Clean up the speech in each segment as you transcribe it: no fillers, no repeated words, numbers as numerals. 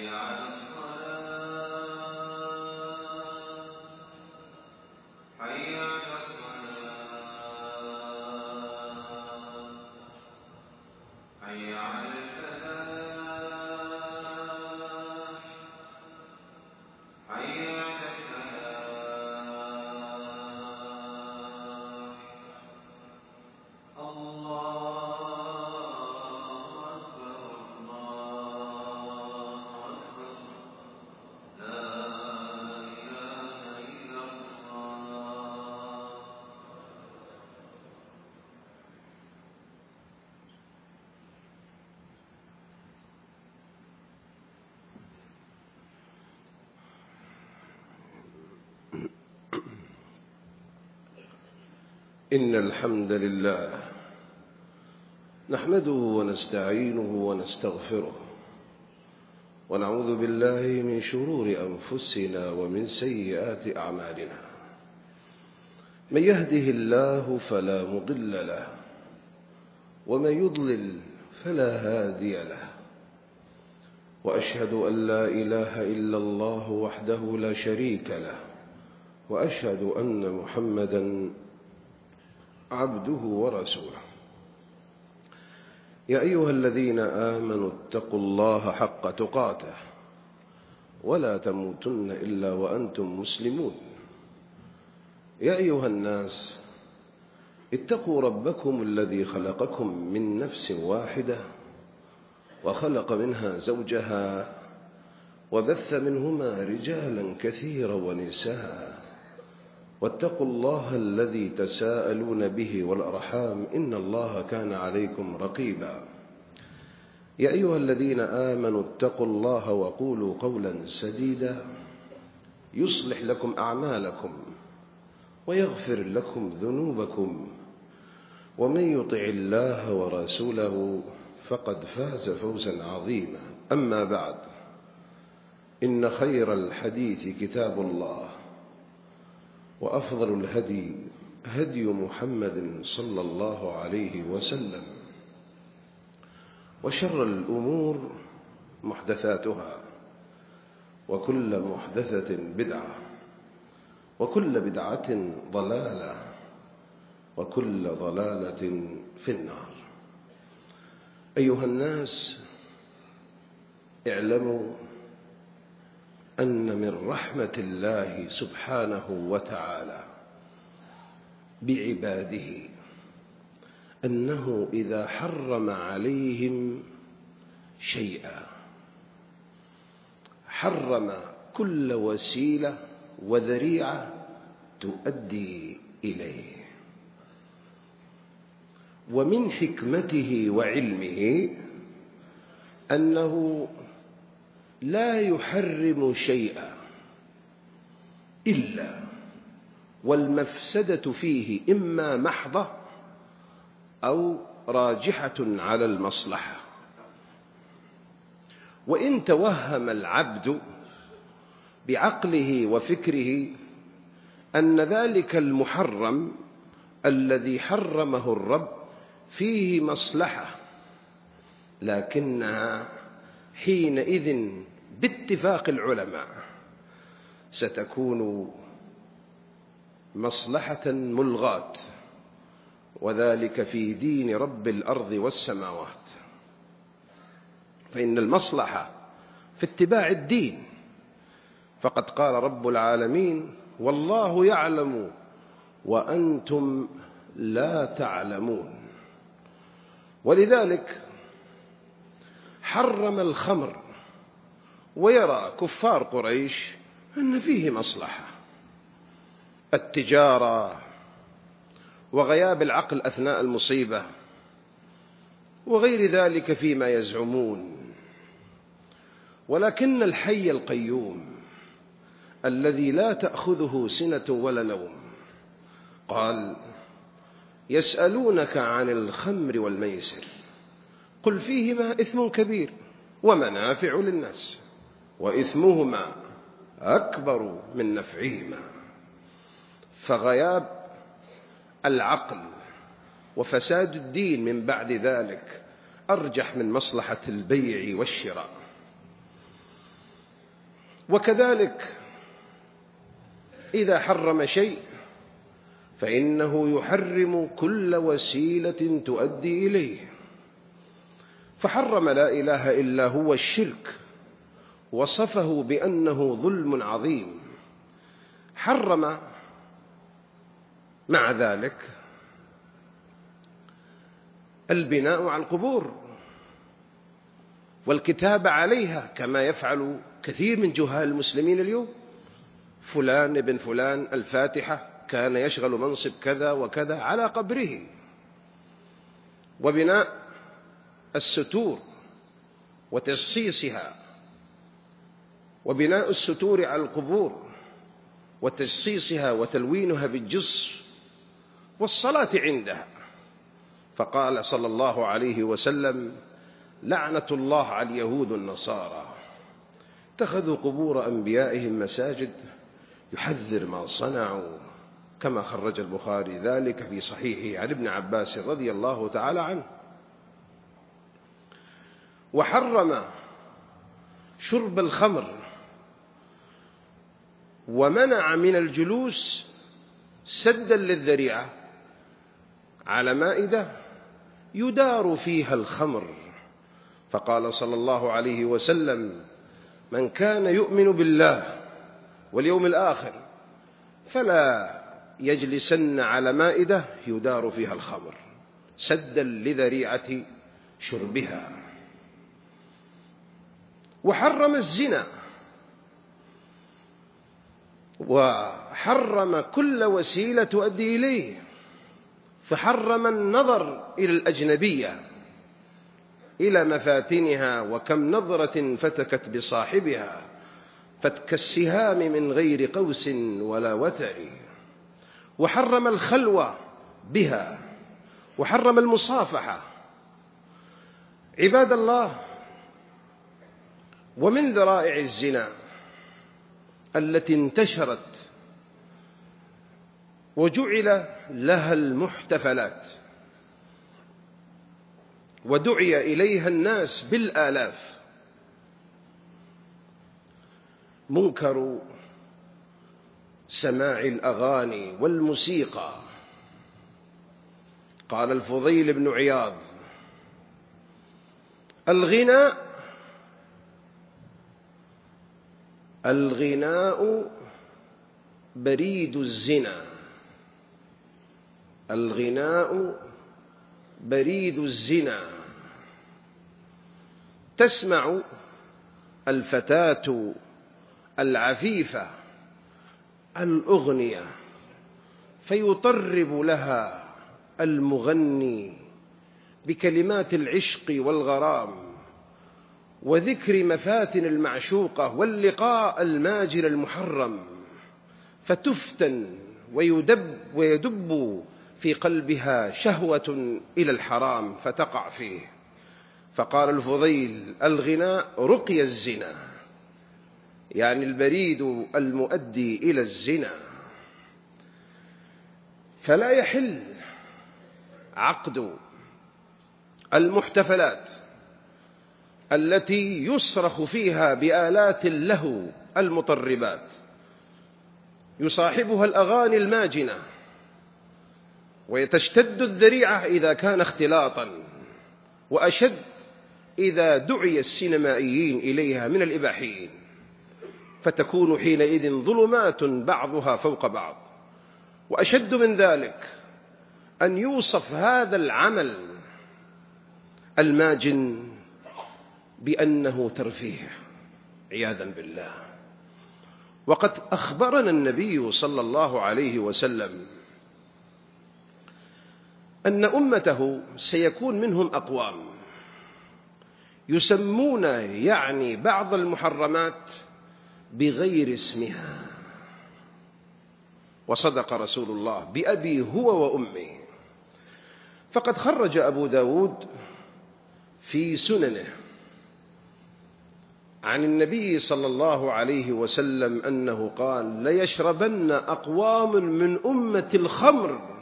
على الصلاة حي على الصلاة حي على الفلاح حي على الفلاح الله أكبر الله أكبر لا إله إلا الله. إن الحمد لله نحمده ونستعينه ونستغفره ونعوذ بالله من شرور أنفسنا ومن سيئات أعمالنا. من يهده الله فلا مضل له ومن يضلل فلا هادي له، وأشهد أن لا إله إلا الله وحده لا شريك له، وأشهد أن محمدًا عبده ورسوله. يا أيها الذين آمنوا اتقوا الله حق تقاته ولا تموتن إلا وأنتم مسلمون. يا أيها الناس اتقوا ربكم الذي خلقكم من نفس واحدة وخلق منها زوجها وبث منهما رجالا كثيرا ونساء، واتقوا الله الذي تساءلون به والأرحام إن الله كان عليكم رقيبا. يا أيها الذين آمنوا اتقوا الله وقولوا قولا سديدا يصلح لكم أعمالكم ويغفر لكم ذنوبكم، ومن يطع الله ورسوله فقد فاز فوزا عظيما. أما بعد، إن خير الحديث كتاب الله، وأفضل الهدي هدي محمد صلى الله عليه وسلم، وشر الأمور محدثاتها، وكل محدثة بدعة، وكل بدعة ضلالة، وكل ضلالة في النار. أيها الناس، اعلموا أن من رحمة الله سبحانه وتعالى بعباده أنه إذا حرم عليهم شيئا حرم كل وسيلة وذريعة تؤدي إليه. ومن حكمته وعلمه أنه لا يحرم شيئا إلا والمفسدة فيه إما محضة أو راجحة على المصلحة. وإن توهم العبد بعقله وفكره أن ذلك المحرم الذي حرمه الرب فيه مصلحة، لكنها حينئذ باتفاق العلماء ستكون مصلحة ملغاة، وذلك في دين رب الأرض والسماوات. فإن المصلحة في اتباع الدين، فقد قال رب العالمين: والله يعلم وأنتم لا تعلمون. ولذلك حرم الخمر، ويرى كفار قريش أن فيه مصلحة، التجارة وغياب العقل أثناء المصيبة وغير ذلك فيما يزعمون. ولكن الحي القيوم الذي لا تأخذه سنة ولا نوم قال: يسألونك عن الخمر والميسر قل فيهما إثم كبير ومنافع للناس وإثمهما أكبر من نفعهما. فغياب العقل وفساد الدين من بعد ذلك أرجح من مصلحة البيع والشراء. وكذلك إذا حرم شيء فإنه يحرم كل وسيلة تؤدي إليه، فحرم لا إله إلا هو الشرك، وصفه بأنه ظلم عظيم. حرم مع ذلك البناء على القبور والكتابة عليها كما يفعل كثير من جهال المسلمين اليوم. فلان ابن فلان الفاتحة كان يشغل منصب كذا وكذا على قبره. وبناء الستور وتجصيصها، وبناء الستور على القبور وتجصيصها وتلوينها بالجص والصلاة عندها. فقال صلى الله عليه وسلم: لعنة الله على اليهود والنصارى اتخذوا قبور أنبيائهم مساجد، يحذر ما صنعوا، كما خرج البخاري ذلك في صحيحه عن ابن عباس رضي الله تعالى عنه. وحرم شرب الخمر، ومنع من الجلوس سدا للذريعة على مائدة يدار فيها الخمر. فقال صلى الله عليه وسلم: من كان يؤمن بالله واليوم الآخر فلا يجلسن على مائدة يدار فيها الخمر، سدا لذريعة شربها. وحرم الزنا، وحرم كل وسيلة تؤدي إليه، فحرم النظر إلى الأجنبية، إلى مفاتنها، وكم نظرة فتكت بصاحبها فتك السهام من غير قوس ولا وتر. وحرم الخلوة بها، وحرم المصافحة. عباد الله، ومن ذرائع الزنا التي انتشرت وجعل لها المحتفلات ودعي إليها الناس بالآلاف، منكر سماع الأغاني والموسيقى. قال الفضيل بن عياض: الغناء بريد الزنا، الغناء بريد الزنا. تسمع الفتاة العفيفة الأغنية فيطرب لها المغني بكلمات العشق والغرام وذكر مفاتن المعشوقة واللقاء الماجر المحرم، فتفتن ويدب في قلبها شهوة إلى الحرام فتقع فيه. فقال الفضيل: الغناء رقي الزنا، يعني البريد المؤدي إلى الزنا. فلا يحل عقد المحتفلات التي يصرخ فيها بآلات اللهو المطربات، يصاحبها الأغاني الماجنة، ويتشتد الذريعة إذا كان اختلاطا، وأشد إذا دعي السينمائيين إليها من الإباحيين، فتكون حينئذ ظلمات بعضها فوق بعض. وأشد من ذلك أن يوصف هذا العمل الماجن بأنه ترفيه عياذا بالله. وقد أخبرنا النبي صلى الله عليه وسلم أن أمته سيكون منهم أقوام يسمون يعني بعض المحرمات بغير اسمها، وصدق رسول الله بأبي هو وأمي. فقد خرج أبو داود في سننه عن النبي صلى الله عليه وسلم أنه قال: ليشربن أقوام من أمة الخمر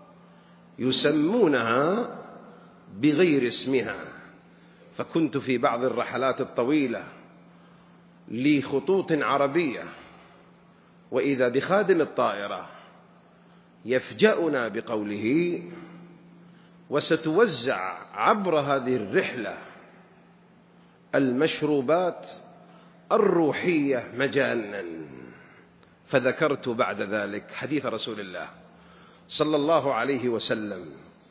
يسمونها بغير اسمها. فكنت في بعض الرحلات الطويلة لخطوط عربية، وإذا بخادم الطائرة يفجأنا بقوله: وستوزع عبر هذه الرحلة المشروبات الروحية مجانا. فذكرت بعد ذلك حديث رسول الله صلى الله عليه وسلم،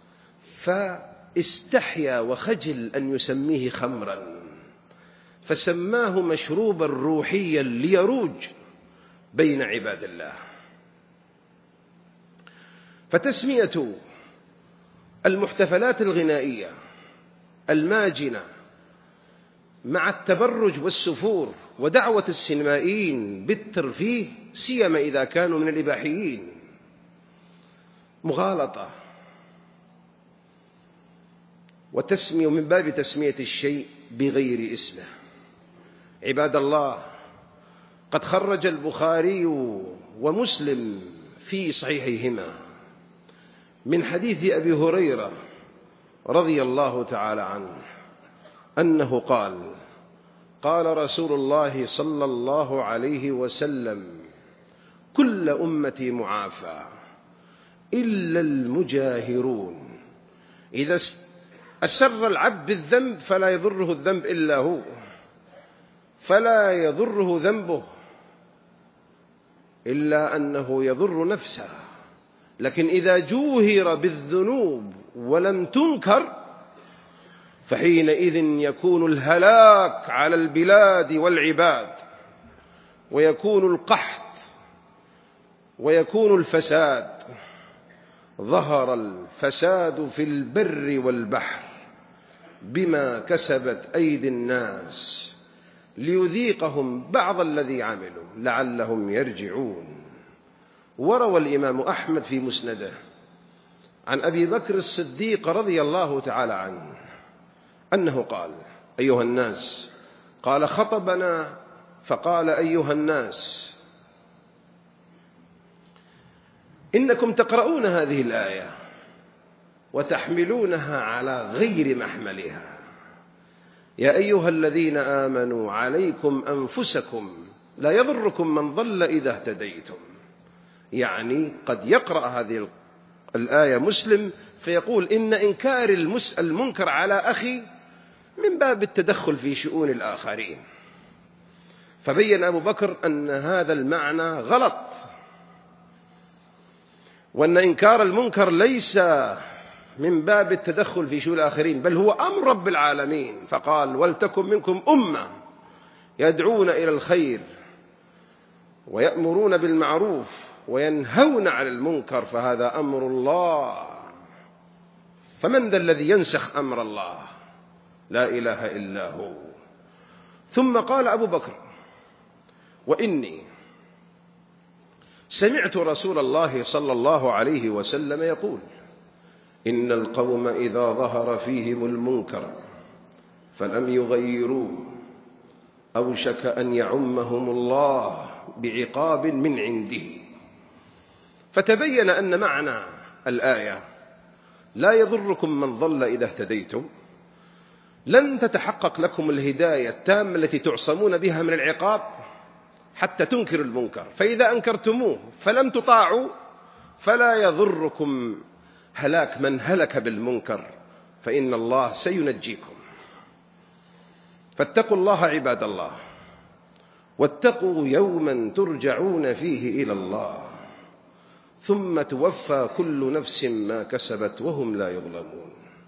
فاستحيا وخجل أن يسميه خمرا، فسماه مشروبا روحيا ليروج بين عباد الله. فتسمية المحتفلات الغنائية الماجنة مع التبرج والسفور ودعوة السينمائيين بالترفيه، سيما إذا كانوا من الإباحيين، مغالطة، وتسمية من باب تسمية الشيء بغير اسمه. عباد الله، قد خرج البخاري ومسلم في صحيحيهما من حديث أبي هريرة رضي الله تعالى عنه أنه قال: قال رسول الله صلى الله عليه وسلم: كل أمتي معافى إلا المجاهرون. إذا أسر العبد بالذنب فلا يضره الذنب إلا هو، فلا يضره ذنبه إلا أنه يضر نفسه. لكن إذا جوهر بالذنوب ولم تنكر فحينئذ يكون الهلاك على البلاد والعباد، ويكون القحط، ويكون الفساد. ظهر الفساد في البر والبحر بما كسبت أيدي الناس ليذيقهم بعض الذي عملوا لعلهم يرجعون. وروى الإمام أحمد في مسنده عن أبي بكر الصديق رضي الله تعالى عنه أنه قال: أيها الناس، قال خطبنا فقال: أيها الناس، إنكم تقرؤون هذه الآية وتحملونها على غير محملها. يا أيها الذين آمنوا عليكم أنفسكم لا يضركم من ضل إذا اهتديتم. يعني قد يقرأ هذه الآية مسلم فيقول: إن إنكار المنكر على أخي من باب التدخل في شؤون الآخرين. فبين أبو بكر أن هذا المعنى غلط، وأن إنكار المنكر ليس من باب التدخل في شؤون الآخرين، بل هو أمر رب العالمين. فقال: ولتكن منكم أمة يدعون إلى الخير ويأمرون بالمعروف وينهون عن المنكر، فهذا أمر الله. فمن ذا الذي ينسخ أمر الله؟ لا إله إلا هو. ثم قال أبو بكر: وإني سمعت رسول الله صلى الله عليه وسلم يقول: إن القوم إذا ظهر فيهم المنكر فلم يغيروه أوشك أن يعمهم الله بعقاب من عنده. فتبين أن معنى الآية لا يضركم من ضل إذا اهتديتم لن تتحقق لكم الهداية التامة التي تعصمون بها من العقاب حتى تنكروا المنكر. فإذا أنكرتموه فلم تطاعوا فلا يضركم هلاك من هلك بالمنكر، فإن الله سينجيكم. فاتقوا الله عباد الله، واتقوا يوما ترجعون فيه إلى الله ثم توفى كل نفس ما كسبت وهم لا يظلمون.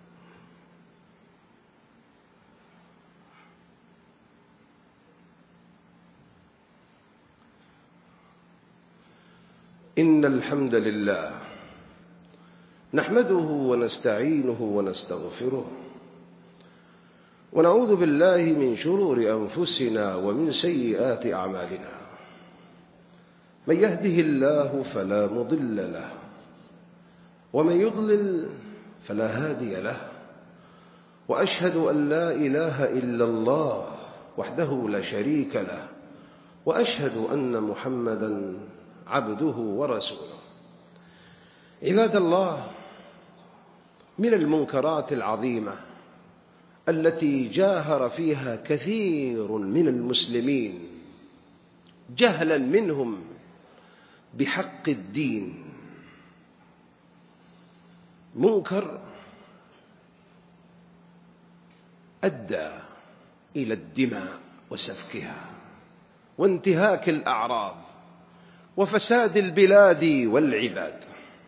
إن الحمد لله نحمده ونستعينه ونستغفره، ونعوذ بالله من شرور أنفسنا ومن سيئات أعمالنا. من يهده الله فلا مضل له، ومن يضلل فلا هادي له. وأشهد أن لا إله إلا الله وحده لا شريك له، وأشهد أن محمدًا عبده ورسوله. عباد الله، من المنكرات العظيمة التي جاهر فيها كثير من المسلمين جهلا منهم بحق الدين. منكر أدى إلى الدماء وسفكها وانتهاك الأعراض وفساد البلاد والعباد،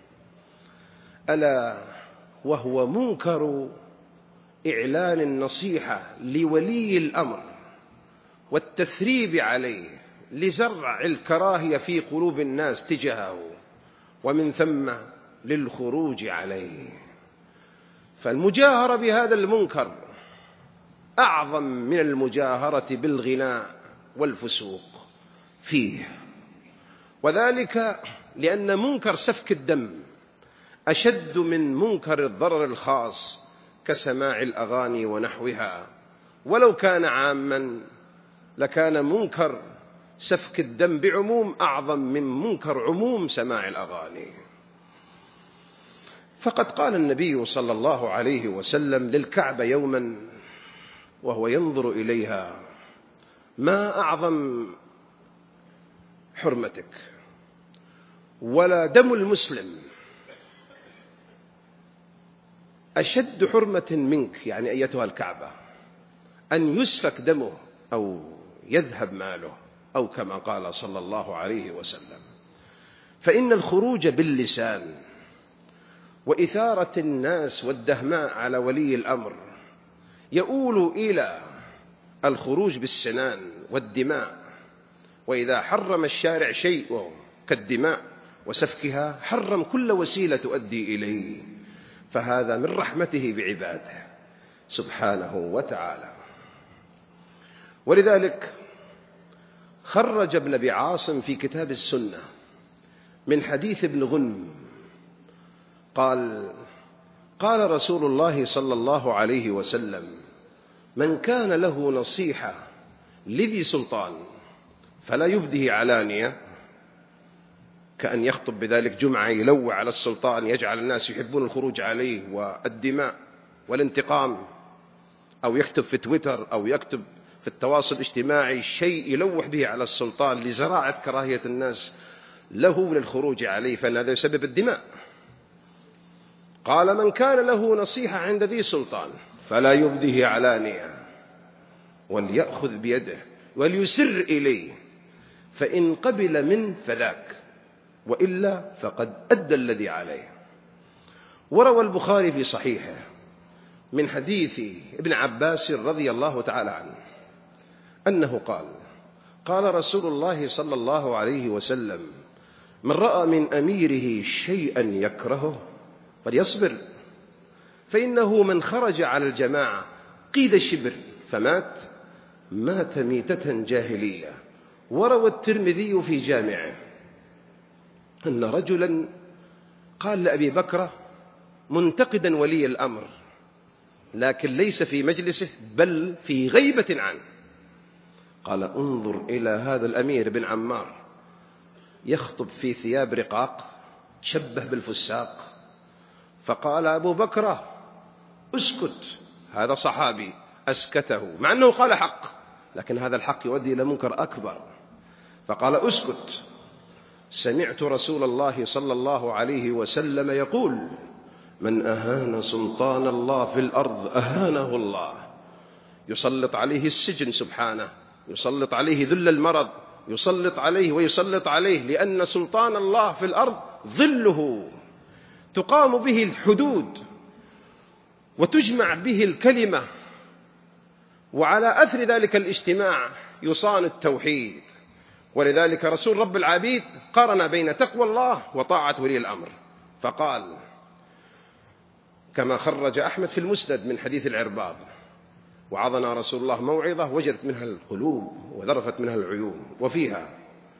ألا وهو منكر إعلان النصيحة لولي الأمر والتثريب عليه لزرع الكراهية في قلوب الناس تجاهه، ومن ثم للخروج عليه. فالمجاهرة بهذا المنكر أعظم من المجاهرة بالغناء والفسوق فيه، وذلك لأن منكر سفك الدم أشد من منكر الضرر الخاص كسماع الأغاني ونحوها، ولو كان عاما لكان منكر سفك الدم بعموم أعظم من منكر عموم سماع الأغاني. فقد قال النبي صلى الله عليه وسلم للكعبة يوما وهو ينظر إليها: ما أعظم حرمتك ولا دم المسلم أشد حرمة منك، يعني أيتها الكعبة، أن يسفك دمه أو يذهب ماله، أو كما قال صلى الله عليه وسلم. فإن الخروج باللسان وإثارة الناس والدهماء على ولي الأمر يؤول إلى الخروج بالسنان والدماء، وإذا حرم الشارع شيء كالدماء وسفكها حرم كل وسيلة تؤدي إليه، فهذا من رحمته بعباده سبحانه وتعالى. ولذلك خرج ابن أبي عاصم في كتاب السنة من حديث ابن غنم قال: قال رسول الله صلى الله عليه وسلم: من كان له نصيحة لذي سلطان فلا يبده علانية، كأن يخطب بذلك جمعة يلوع على السلطان يجعل الناس يحبون الخروج عليه والدماء والانتقام، أو يكتب في تويتر أو يكتب في التواصل الاجتماعي شيء يلوح به على السلطان لزراعة كراهية الناس له للخروج عليه، فإن هذا يسبب الدماء. قال: من كان له نصيحة عند ذي سلطان فلا يبده علانية، وليأخذ بيده وليسر إليه، فإن قبل منه فذاك، وإلا فقد أدى الذي عليه. وروى البخاري في صحيحه من حديث ابن عباس رضي الله تعالى عنه أنه قال: قال رسول الله صلى الله عليه وسلم: من رأى من أميره شيئا يكرهه فليصبر، فإنه من خرج على الجماعة قيد الشبر فمات مات ميتة جاهلية. وروى الترمذي في جامعه أن رجلا قال لأبي بكر منتقدا ولي الأمر، لكن ليس في مجلسه بل في غيبة عنه، قال: انظر إلى هذا الأمير بن عمار يخطب في ثياب رقاق تشبه بالفساق. فقال أبو بكر: اسكت. هذا صحابي أسكته مع أنه قال حق، لكن هذا الحق يؤدي إلى منكر أكبر. فقال: اسكت، سمعت رسول الله صلى الله عليه وسلم يقول: من أهان سلطان الله في الأرض أهانه الله. يسلط عليه السجن سبحانه، يسلط عليه ذل المرض، يسلط عليه ويسلط عليه، لأن سلطان الله في الأرض ظله تقام به الحدود وتجمع به الكلمة، وعلى أثر ذلك الاجتماع يصان التوحيد. ولذلك رسول رب العبيد قارن بين تقوى الله وطاعة ولي الأمر، فقال كما خرج أحمد في المسند من حديث العرباض: وعظنا رسول الله موعظة وجدت منها القلوب وذرفت منها العيون، وفيها: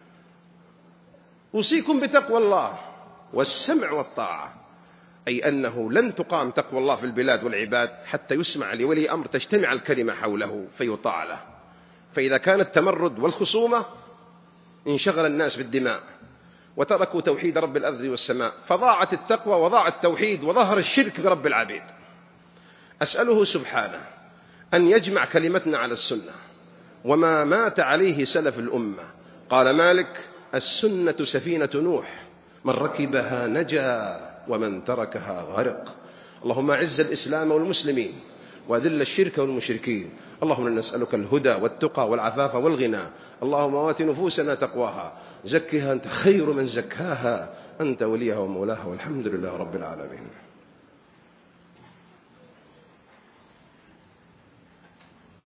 أوصيكم بتقوى الله والسمع والطاعة، أي أنه لن تقام تقوى الله في البلاد والعباد حتى يسمع لولي أمر تجتمع الكلمة حوله فيطاع له. فإذا كان التمرد والخصومة انشغل الناس بالدماء وتركوا توحيد رب الأرض والسماء، فضاعت التقوى وضاع التوحيد وظهر الشرك برب العبيد. أسأله سبحانه أن يجمع كلمتنا على السنة وما مات عليه سلف الأمة، قال مالك: السنة سفينة نوح، من ركبها نجا ومن تركها غرق. اللهم أعز الإسلام والمسلمين وأذل الشرك والمشركين. اللهم إنا نسألك الهدى والتقى والعفاف والغنى. اللهم آت نفوسنا تقواها، زكها أنت خير من زكاها، أنت وليها ومولاها، والحمد لله رب العالمين.